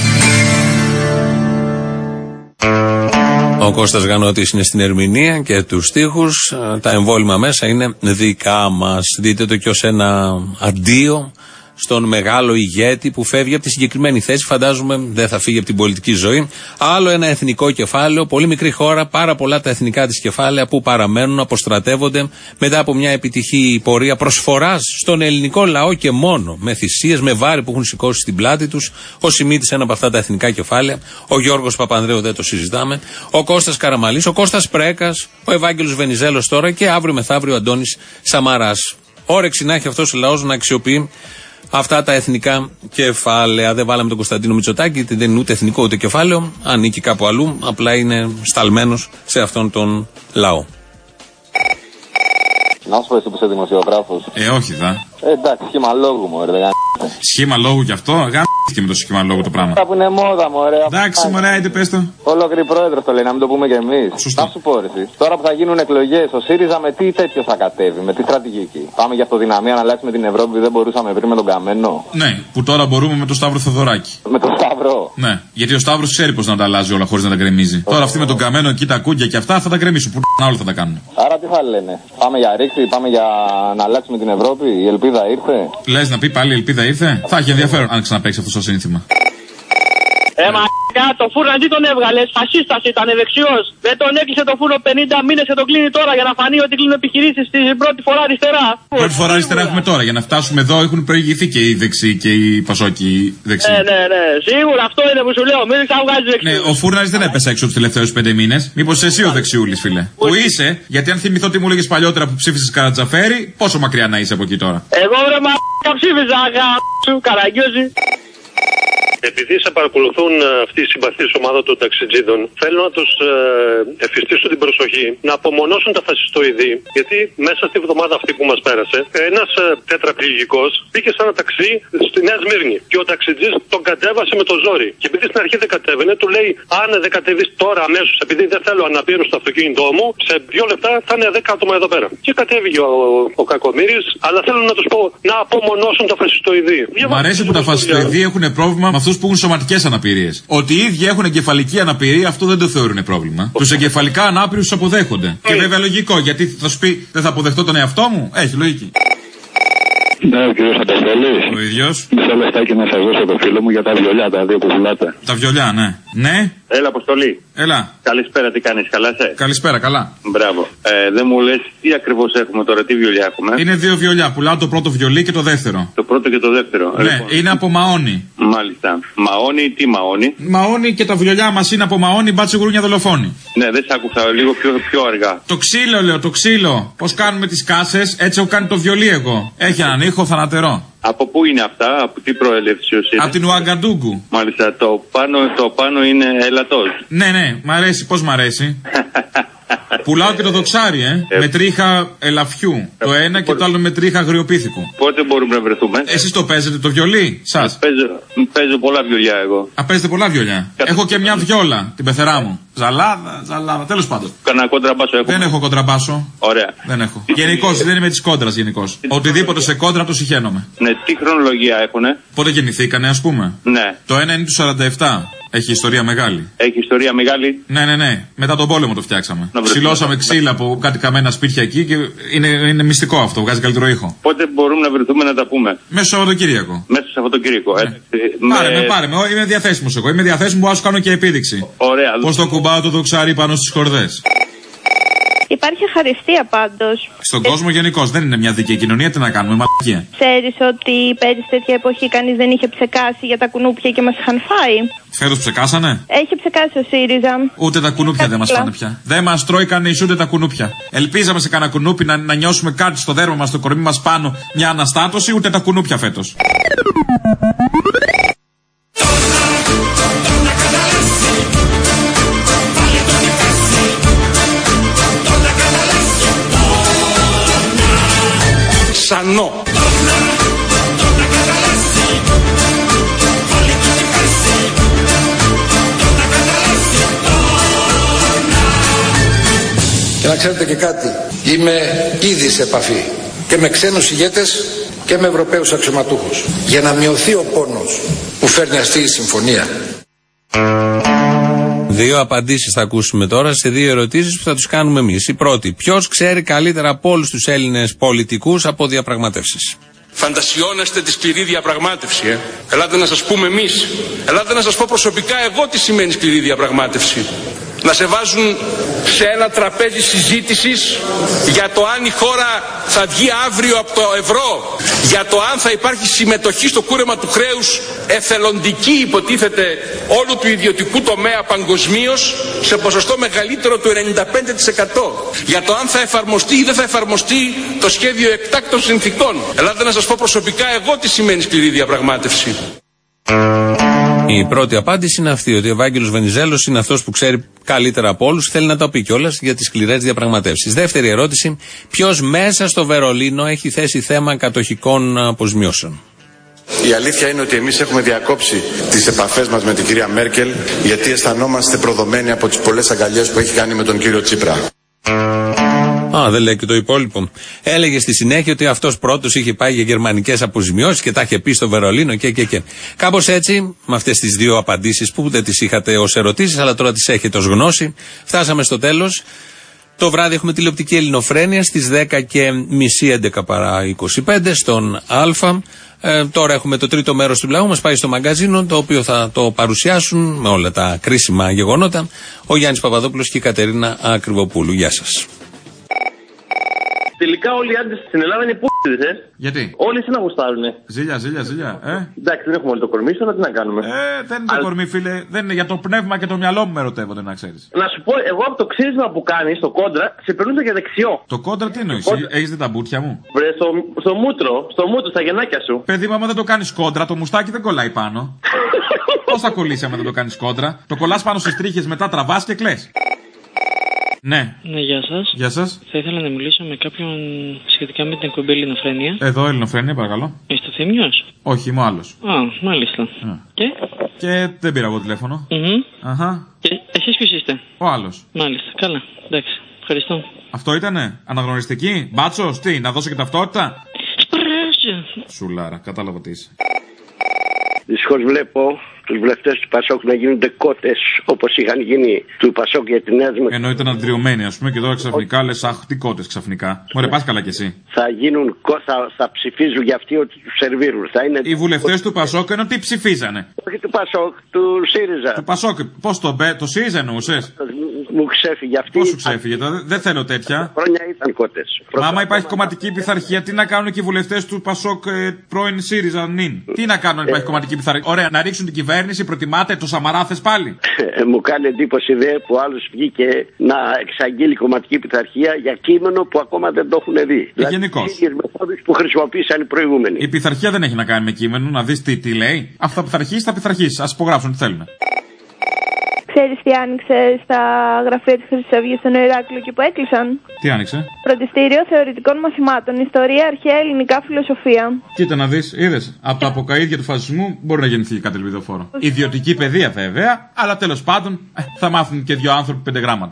Ο Κώστας Γανώτης είναι στην ερμηνεία και τους στίχους. Τα εμβόλυμα μέσα είναι δικά μας. Δείτε το και ως ένα αντίο στον μεγάλο ηγέτη που φεύγει από τη συγκεκριμένη θέση. Φαντάζομαι δεν θα φύγει από την πολιτική ζωή. Άλλο ένα εθνικό κεφάλαιο, πολύ μικρή χώρα, πάρα πολλά τα εθνικά της κεφάλαια που παραμένουν, αποστρατεύονται μετά από μια επιτυχή πορεία προσφοράς στον ελληνικό λαό και μόνο. Με θυσίες, με βάρη που έχουν σηκώσει στην πλάτη τους. Ο Σιμίτης, ένα από αυτά τα εθνικά κεφάλαια. Ο Γιώργος Παπανδρέου, δεν το συζητάμε. Ο Κώστας Καραμαλής, ο Κώστας Πρέκας, ο Ευάγγελος Βενιζέλος τώρα και αύριο μεθαύριο ο Αντώνης Σαμαράς. Όρεξη να έχει αυτός ο λαός να αξιοποιεί αυτά τα εθνικά κεφάλαια. Δεν βάλαμε τον Κωνσταντίνο Μητσοτάκη, γιατί δεν είναι ούτε εθνικό ούτε κεφάλαιο. Ανήκει κάπου αλλού. Απλά είναι σταλμένος σε αυτόν τον λαό.
Να σου πω εσύ που είσαι δημοσιογράφος.
Ε, όχι δα.
Ε, εντάξει, σχήμα λόγου μου, ρε.
Σχήμα λόγου κι αυτό, γάμιθηκε με το σχήμα λόγου το πράγμα.
Αυτά που είναι μόδα, μωρέ.
Εντάξει, μωρέ, είτε πες το.
Ολόκληρη πρόεδρος το λέει, να μην το πούμε κι εμείς.
Σωστό.
Να σου πω, ρε. Τώρα που θα γίνουν εκλογές, ο ΣΥΡΙΖΑ με τι τέτοιο θα κατέβει, με τι στρατηγική. Πάμε για αυτοδυναμία να αλλάξουμε την Ευρώπη, δεν μπορούσαμε πριν με τον Καμένο.
Ναι, που τώρα μπορούμε με τον Σταύρο Θεοδωράκη.
Με τον Σταύρο.
Ναι, γιατί ο Σταύρος ξέρει πώς να τα αλλάζει όλα χωρίς να τα γκρεμίζει. Τώρα αυτοί με τον Καμένο εκεί τα κούγκια και αυτά θα τα γκρεμίσουν. Που όλα θα τα κάνουν.
Άρα τι θα λένε, πάμε για ρήξη, πάμε για να αλλάξουμε την Ευρώπη, η ελπίδα ήρθε.
Λες να πει πάλι η ελπίδα ήρθε. Θα έχει ενδιαφέρον αν ξαναπαίξει αυτό το σύνθημα.
Ε, μα
μαλάκα. Το φούρνο τι τον έβγαλε. Φασίστας ήταν, δεξιός. Δεν τον έκλεισε το φούρνο πενήντα μήνες και τον κλείνει τώρα για να φανεί ότι κλείνουν επιχειρήσεις στην πρώτη φορά αριστερά.
Πρώτη φορά αριστερά έχουμε τώρα. Για να φτάσουμε εδώ έχουν προηγηθεί και οι δεξιοί και οι πασόκοι δεξιοί.
Ναι, ναι, ναι. Σίγουρα αυτό είναι που σου λέω. Μην θα βγάζει δεξιούς.
Ναι, ο Φούρναρης δεν έπεσε έξω τους τελευταίους πέντε μήνες. Μήπως εσύ ο δεξιούλης, φίλε. Που είσαι, γιατί αν θυμηθώ τι μου έλεγες παλιότερα που ψήφισες Καρατζαφέρη, πόσο μακριά να είσαι από εκεί τώρα.
Εγώ βρε μα ψήφιζα σου Καραγκιόζη.
Επειδή σε παρακολουθούν αυτή η συμπαθής ομάδα των ταξιτζίδων, θέλω να τους ε, εφιστήσω την προσοχή να απομονώσουν τα φασιστοειδή. Γιατί μέσα στη βδομάδα αυτή που μας πέρασε, ένας ε, τετραπληγικός πήγε σε ένα ταξί στη Νέα Σμύρνη. Και ο ταξιτζής τον κατέβασε με το ζόρι. Και επειδή στην αρχή δεν κατέβαινε, του λέει: αν δεν κατεβείς τώρα αμέσως, επειδή δεν θέλω αναπήρωση στο αυτοκίνητό μου, σε δύο λεπτά θα είναι δέκα άτομα εδώ πέρα. Και κατέβηκε ο, ο, ο Κακομοίρης, αλλά θέλω να τους πω να απομονώσουν τα φασιστοειδή.
Μ' αρέσει που τα φασιστοειδή έχουν πρόβλημα με αυτούς που έχουν σωματικές αναπηρίες. Ότι οι ίδιοι έχουν εγκεφαλική αναπηρία, αυτό δεν το θεωρούν πρόβλημα. Τους εγκεφαλικά ανάπηρους τους αποδέχονται. Και βέβαια λογικό, γιατί θα σου πει δεν θα αποδεχτώ τον εαυτό μου. Έχει λογική.
Ναι, ο κύριος Αποστολής.
Ο ίδιος.
Μισό λεπτάκι να σας δώσω το φίλο μου για τα βιολιά, τα δύο που πουλάτε.
Τα βιολιά, ναι. Ναι.
Έλα, Αποστολή.
Έλα.
Καλησπέρα, τι κάνεις, καλά σε.
Καλησπέρα, καλά.
Μπράβο. Ε, δεν μου λες τι ακριβώς έχουμε τώρα, τι βιολιά έχουμε.
Είναι δύο βιολιά. Πουλάω το πρώτο βιολί και το δεύτερο.
Το πρώτο και το δεύτερο.
Ναι, λοιπόν. Είναι από μαόνι.
Μάλιστα. Μαόνι, τι μαόνι.
Μαόνι και τα βιολιά μας είναι από μαόνι, μπάτσε γουρούνια δολοφόνη.
Ναι, δεν σ' άκουσα λίγο πιο, πιο αργά.
Το ξύλο, λέω, το ξύλο. Πώς κάνουμε τις κάσες, έτσι έχω κάνει το βιολί εγώ. Έχει έναν ήχο θανατερό.
Από πού είναι αυτά, από τι προέλευση είναι.
Από την Ουαγκαντούγκου.
Μάλιστα, το πάνω, το πάνω είναι ελαττός.
Ναι, ναι, μ' αρέσει, πώς μ' αρέσει. Πουλάω και το δοξάρι, ε. ε με τρίχα ελαφιού. Ε, το ένα και το άλλο με τρίχα αγριοπίθηκου.
Πότε μπορούμε να βρεθούμε.
Εσείς το παίζετε το βιολί, σας.
Παίζω, παίζω πολλά βιολιά εγώ.
Α, παίζετε πολλά βιολιά. Κατα... Έχω και μια βιόλα, την πεθερά μου. Ζαλάδα, ζαλάδα, τέλος πάντων.
Κανένα κοντραμπάσο έχω.
Δεν έχω κοντραμπάσο.
Ωραία.
Δεν έχω. Γενικώς δεν είμαι τη κόντρα γενικώ. Οτιδήποτε σε κόντρα το συχαίνομαι.
Ναι, τι χρονολογία έχουνε.
Πότε γεννηθήκανε, ας πούμε.
Ναι.
Το ένα είναι του σαράντα επτά. Έχει ιστορία μεγάλη.
Έχει ιστορία μεγάλη.
Ναι, ναι, ναι. Μετά τον πόλεμο το φτιάξαμε. Ξυλώσαμε ξύλα από κάτι καμένα σπίτια εκεί και είναι, είναι μυστικό αυτό. Βγάζει καλύτερο ήχο.
Πότε μπορούμε να βρεθούμε να τα πούμε.
Μέσα στο Σαββατοκύριακο.
Μέσα στο Σαββατοκύριακο,
ναι.
έτσι.
Πάρε με, πάρε με. Είμαι διαθέσιμος εγώ. Είμαι διαθέσιμο που να σου κάνω και επίδειξη.
Ωραία.
Πώς το κουμπάω το δοξάρι πάνω στις χορδές.
Υπάρχει ευχαριστία πάντως.
Στον ε... κόσμο γενικώς δεν είναι μια δίκαιη κοινωνία, τι να κάνουμε, μαλακία.
Ξέρεις ότι πέρυσι τέτοια εποχή κανείς δεν είχε ψεκάσει για τα κουνούπια και μας είχαν φάει.
Φέτος ψεκάσανε.
Έχει ψεκάσει ο ΣΥΡΙΖΑ.
Ούτε τα κουνούπια Κάτλα. Δεν μας φάνε πια. Δεν μας τρώει κανείς ούτε τα κουνούπια. Ελπίζαμε σε κανένα κουνούπι να, να νιώσουμε κάτι στο δέρμα μας, στο κορμί μας πάνω, μια αναστάτωση, ούτε τα κουνούπια φέτος.
Ξανό.
Και να ξέρετε και κάτι, είμαι ήδη σε επαφή και με ξένους ηγέτες και με Ευρωπαίους αξιωματούχους για να μειωθεί ο πόνος που φέρνει αυτή η συμφωνία.
Δύο απαντήσεις θα ακούσουμε τώρα σε δύο ερωτήσεις που θα τους κάνουμε εμείς. Η πρώτη, ποιος ξέρει καλύτερα από όλους τους Έλληνες πολιτικούς από διαπραγματεύσεις.
Φαντασιώνεστε τη σκληρή διαπραγμάτευση, ε. Ελάτε να σας πούμε εμείς. Ελάτε να σας πω προσωπικά εγώ τι σημαίνει σκληρή διαπραγμάτευση. Να σε βάζουν σε ένα τραπέζι συζήτησης για το αν η χώρα θα βγει αύριο από το ευρώ, για το αν θα υπάρχει συμμετοχή στο κούρεμα του χρέους εθελοντική υποτίθεται όλου του ιδιωτικού τομέα παγκοσμίως σε ποσοστό μεγαλύτερο του ενενήντα πέντε τοις εκατό, για το αν θα εφαρμοστεί ή δεν θα εφαρμοστεί το σχέδιο εκτάκτων συνθηκών. Ελάτε να σας πω προσωπικά εγώ τι σημαίνει σκληρή διαπραγμάτευση.
Η πρώτη απάντηση είναι αυτή, ότι ο Ευάγγελος Βενιζέλος είναι αυτός που ξέρει καλύτερα από όλους, θέλει να το πει κιόλας για τις σκληρές διαπραγματεύσεις. Δεύτερη ερώτηση, ποιος μέσα στο Βερολίνο έχει θέσει θέμα κατοχικών αποζημιώσεων.
Η αλήθεια είναι ότι εμείς έχουμε διακόψει τις επαφές μας με την κυρία Μέρκελ, γιατί αισθανόμαστε προδομένοι από τις πολλές αγκαλιές που έχει κάνει με τον κύριο Τσίπρα.
Α, δεν λέει και το υπόλοιπο. Έλεγε στη συνέχεια ότι αυτός πρώτος είχε πάει για γερμανικές αποζημιώσεις και τα είχε πει στο Βερολίνο και και και. Κάπως έτσι, με αυτές τις δύο απαντήσεις που δεν τις είχατε ως ερωτήσεις, αλλά τώρα τις έχετε ως γνώση, φτάσαμε στο τέλος Το βράδυ έχουμε τηλεοπτική Ελληνοφρένεια στις δέκα και μισή, έντεκα παρά είκοσι πέντε στον Α. Ε, τώρα έχουμε το τρίτο μέρος του λαού μας πάει στο μαγκαζίνο, το οποίο θα το παρουσιάσουν με όλα τα κρίσιμα γεγονότα ο Γιάννης Παπαδόπουλος και η Κατερίνα Ακριβοπούλου. Γεια σας.
Τελικά όλοι οι άντρες στην Ελλάδα είναι π***δες, ε.
Γιατί?
Όλοι εσένα γουστάρουνε.
Ζήλια, ζήλια, ζήλια. Ε.
Εντάξει, δεν έχουμε όλο το κορμί, αλλά τι να κάνουμε.
Ε, δεν είναι το κορμί, φίλε. Δεν είναι για το πνεύμα και το μυαλό μου με ερωτεύονται, να ξέρεις.
Να σου πω, εγώ από το ξύρισμα που κάνει στο κόντρα, σε περνούσα για δεξιό.
Το κόντρα τι εννοείς, έχεις δει τα μπουτια μου?
Βρε, στο, στο μούτρο, στο μούτρο, στα γεννάκια σου.
Παιδί μου, άμα δεν το κάνεις κόντρα, το μουστάκι δεν κολλάει πάνω. Πώς θα κολλήσει άμα δεν το κάνεις κόντρα? Το κολλάς πάνω στις τρίχες, μετά τραβάς και κλαις. Ναι.
Ναι, γεια σας.
Γεια σας.
Θα ήθελα να μιλήσω με κάποιον σχετικά με την εκπομπή Ελληνοφρένεια.
Εδώ, Ελληνοφρένεια, παρακαλώ.
Είστε ο Θήμιος?
Όχι, είμαι ο άλλος.
Α, μάλιστα.
Α.
Και?
Και δεν πήρα εγώ τηλέφωνο.
Mm-hmm.
Αχα.
Και εσείς ποιος είστε?
Ο άλλος.
Μάλιστα, καλά. Εντάξει, ευχαριστώ.
Αυτό ήτανε, αναγνωριστική, μπάτσος, τι, να δώσω και ταυτότητα?
Σπράζε.
Σουλάρα, κατάλαβα τι είσαι.
Δυστυχώς βλέπω τους βουλευτές του Πασόκ να γίνονται κότες όπως είχαν γίνει του Πασόκ για τη Νέα Δημοκρατία.
Ενώ ήταν αντριωμένοι, ας πούμε, και τώρα ξαφνικά λες, αχ, τι κότες ξαφνικά. Μωρέ, πας καλά κι εσύ.
Θα γίνουν κότες, θα, θα ψηφίζουν για αυτοί ότι τους σερβίρουν. Θα είναι...
Οι βουλευτές του Πασόκ ενώ τι ψηφίζανε?
Όχι του Πασόκ, του ΣΥΡΙΖΑ.
Του Πασόκ, πώς το μπε, το ΣΥΡΙΖΑ εννοούσες?
Μου ξέφυγε αυτή.
Πώς σου ξέφυγε, δεν δε θέλω τέτοια.
Χρόνια ήταν κότες.
Μα άμα υπάρχει κομματική πειθαρχία, τι να κάνουν και οι βουλευτές του Πασόκ ε, πρώην ΣΥΡΙΖΑ νυν? Τι να κάνουν αν υπάρχει κομματική πειθαρχία? Ωραία, να ρίξουν την κυβέρνηση, προτιμάτε το Σαμαράθες πάλι.
Ε, μου κάνει εντύπωση ιδέα που άλλος βγήκε να εξαγγείλει κομματική πειθαρχία για κείμενο που ακόμα δεν το έχουν δει.
Ε, γενικώς.
Οι ίδιες μεθόδους που χρησιμοποίησαν οι προηγούμενοι.
Η πειθαρχία δεν έχει να κάνει με κείμενο, να δεις τι, τι λέει. Αυτό θα πειθαρχήσει, θα πειθαρχήσει. Ας υπογράψουν τι θέλουν.
Ξέρεις τι άνοιξε στα γραφεία της Χρυσής Αυγής στον Ηράκλειο και που έκλεισαν?
Τι άνοιξε?
Φροντιστήριο θεωρητικών μαθημάτων, ιστορία, αρχαία ελληνικά, φιλοσοφία.
Κοίτα να δεις, είδες. Από τα αποκαΐδια του φασισμού μπορεί να γεννηθεί κάτι ελπιδοφόρο. Ιδιωτική παιδεία βέβαια, αλλά τέλος πάντων ε, θα μάθουν και δύο άνθρωποι πέντε γράμματα.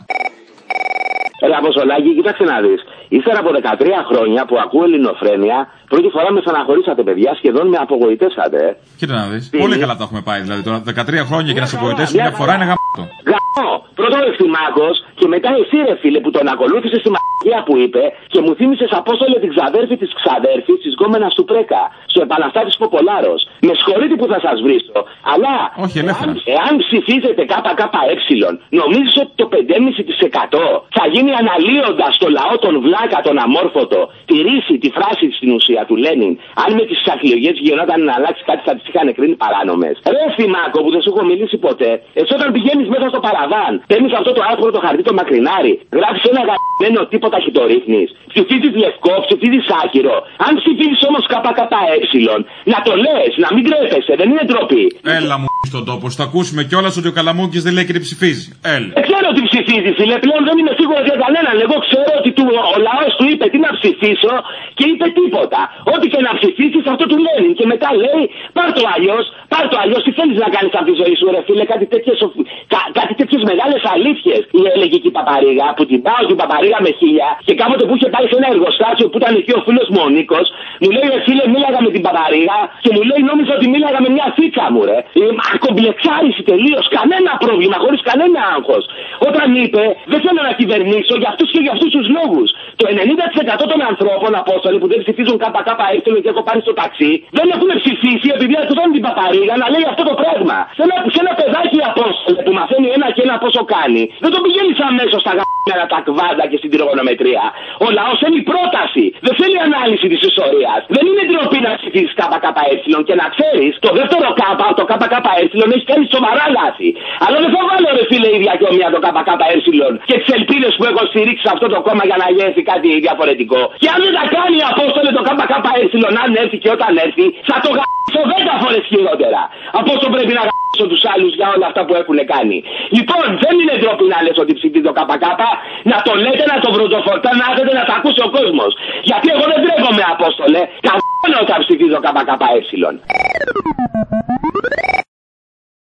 Έλα, Αποστολάκη, κοίταξε να δεις. Ύστερα από δεκατρία χρόνια που ακούω Ελληνοφρένεια, πρώτη φορά με στεναχωρήσατε, παιδιά, σχεδόν με απογοητεύσατε.
Κοίτα να δεις. Τι? Πολύ καλά τα έχουμε πάει δηλαδή τώρα. δεκατρία χρόνια και να σε απογοητεύσουν μια φορά είναι γαμπτό.
Γαμπτό. Πρώτο ο Ευθυμάκος και μετά εσύ, ρε φίλε, που τον ακολούθησε στη μαγεία που είπε και μου θύμισες, Απόστολε, την ξαδέρφη της ξαδέρφης της γκόμενας του Πρέκα, στο επαναστάτης Ποπολάρος. Με συγχωρείτε που θα σας βρίσω, αλλά
όχι, εάν,
εάν ψηφίζετε ΚΚΕ, νομίζεις ότι το πέντε κόμμα πέντε τοις εκατό θα γίνει αναλύοντας το λαό τον βλάκα, τον αμόρφωτο, τη ρίση, τη φράση στην ουσία του Λένιν, αν με τις εκλογές γινόταν να αλλάξει κάτι θα τις είχαν κρίνει παράνομες. Ρε Θημάκο, που δεν σου έχω μιλήσει ποτέ, εσύ όταν πηγαίνεις μέσα στο παραβάν, παίρνεις αυτό το άσπρο το χαρτί το μακρινάρι, γράφεις ένα γαμμένο τίποτα και το ρίχνεις. Ψηφίζεις λευκό, ψηφίζεις άκυρο. Αν ψηφίζεις όμως ΚΚΕ, να το λες, να μην τρέπεσαι, δεν είναι ντροπή.
Έλα μου στον τόπο, θα ακούσουμε κιόλας ότι ο Καλαμούκης δεν λέει και τι ψηφίζει. Έλα.
Δεν ξέρω τι ψηφίζει, φίλε, πλέον δεν είμαι σίγουρο για κανέναν. Εγώ ξέρω ότι του, ο λαός του είπε τι να ψηφίσω και είπε τίποτα. Ό,τι και να ψηφίσεις αυτό του Λένιν. Και μετά λέει πάρ' το αλλιώς, πάρ' το αλλιώς, τι θέλεις να κάνεις από τη ζωή σου, ρε φίλε, κάτι τέτοιες, κα, κάτι τέτοιες μεγάλες αλήθειες. Η έλεγε και η Παπαρίγα, που την πάω την Παπαρίγα με χίλια και κάποτε που είχε πάει σε ένα εργοστάσιο που ήταν εκεί ο φίλος μου ο Νίκος, μου λέει ρε φίλε, μίλαγα με την Παπαρίγα και μου λέει νόμιζα ότι μίλαγα με μια θήκα μου, ρε. Ακομπλεξάριση τελείως, κανένα πρόβλημα, χωρίς κανένα άγχος. Όταν είπε δεν θέλω να κυβερνήσω για αυτούς και για αυτούς τους λόγους. Το ενενήντα τοις εκατό των ανθρώπων, Απόστολοι, που δεν ψηφίζουν ΚΚΕ και έχω πάρει στο ταξί, δεν έχουν ψηφίσει επειδή ακούσαν την Παπαρίγα να λέει αυτό το πράγμα. Σε ένα, σε ένα παιδάκι, Απόστολε, που μαθαίνει ένα και ένα πόσο κάνει, δεν το πηγαίνεις αμέσως στα γαμμένα τα κβάντα και στην τριγωνομετρία. Ο λαός θέλει πρόταση, δεν θέλει ανάλυση της ιστορίας. Δεν είναι ντροπή να ψηφίσεις ΚΚΕ και να ξέρεις το δεύτερο ΚΚΕ, το ΚΚΕ έχει κάνει σοβαρά λάθη. Αλλά δεν θα βάλω ρε φίλε ίδια και ομοία το ΚΚΕ και τις ελπίδες που έχω στηρίξει σε αυτό το κόμμα για να γίνει κάτι διαφορετικό. Και αν δεν τα κάνει, Απόστολε, το ΚΚΕ, αν έρθει και όταν έρθει, θα το γαμίσω δέκα φορές χειρότερα. Από όσο πρέπει να γαμίσω τους άλλους για όλα αυτά που έχουν κάνει. Λοιπόν, δεν είναι ντροπή να λες ότι ψηφίζει το ΚΚΕ, να το λέτε, να το βροντοφορτάνετε, να το ακούσει ο κόσμος. Γιατί εγώ δεν τρέπομαι, Απόστολε, καμπάνω όταν ψηφίζω ΚΚΕ.